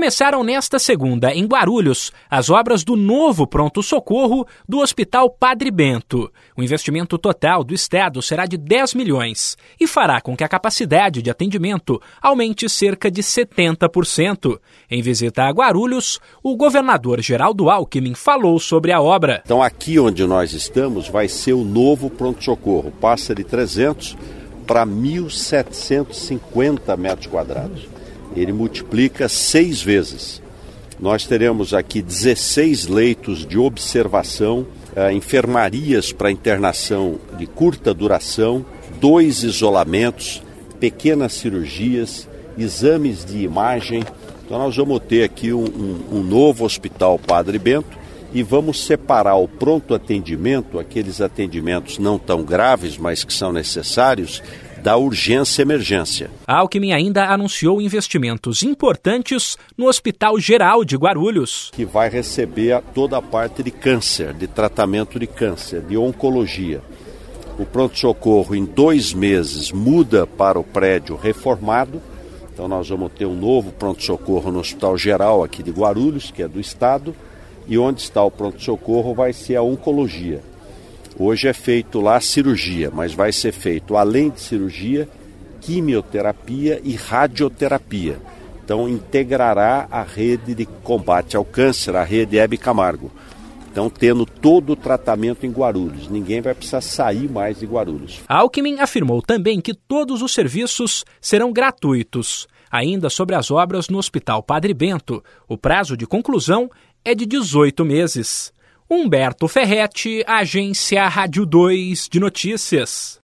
Começaram nesta segunda, em Guarulhos, as obras do novo pronto-socorro do Hospital Padre Bento. O investimento total do estado será de 10 milhões e fará com que a capacidade de atendimento aumente cerca de 70%. Em visita a Guarulhos, o governador Geraldo Alckmin falou sobre a obra. Então aqui onde nós estamos vai ser o novo pronto-socorro. Passa de 300 para 1.750 metros quadrados. Ele multiplica 6 vezes. Nós teremos aqui 16 leitos de observação, enfermarias para internação de curta duração, 2 isolamentos, pequenas cirurgias, exames de imagem. Então nós vamos ter aqui um novo Hospital Padre Bento e vamos separar o pronto atendimento, aqueles atendimentos não tão graves, mas que são necessários, da urgência e emergência. Alckmin ainda anunciou investimentos importantes no Hospital Geral de Guarulhos, que vai receber toda a parte de câncer, de tratamento de câncer, de oncologia. O pronto-socorro em 2 meses muda para o prédio reformado, então nós vamos ter um novo pronto-socorro no Hospital Geral aqui de Guarulhos, que é do estado, e onde está o pronto-socorro vai ser a oncologia. Hoje é feito lá cirurgia, mas vai ser feito, além de cirurgia, quimioterapia e radioterapia. Então integrará a rede de combate ao câncer, a rede Hebe Camargo. Então tendo todo o tratamento em Guarulhos, ninguém vai precisar sair mais de Guarulhos. Alckmin afirmou também que todos os serviços serão gratuitos. Ainda sobre as obras no Hospital Padre Bento, o prazo de conclusão é de 18 meses. Humberto Ferretti, Agência Rádio 2 de Notícias.